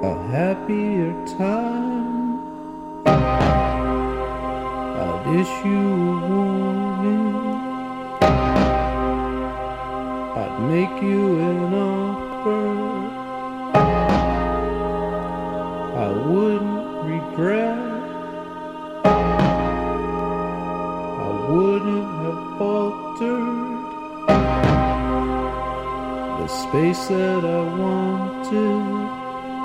a happier time. I'd issue a warning, I'd make you an offer I wouldn't regret. I wouldn't have altered the space that I wanted.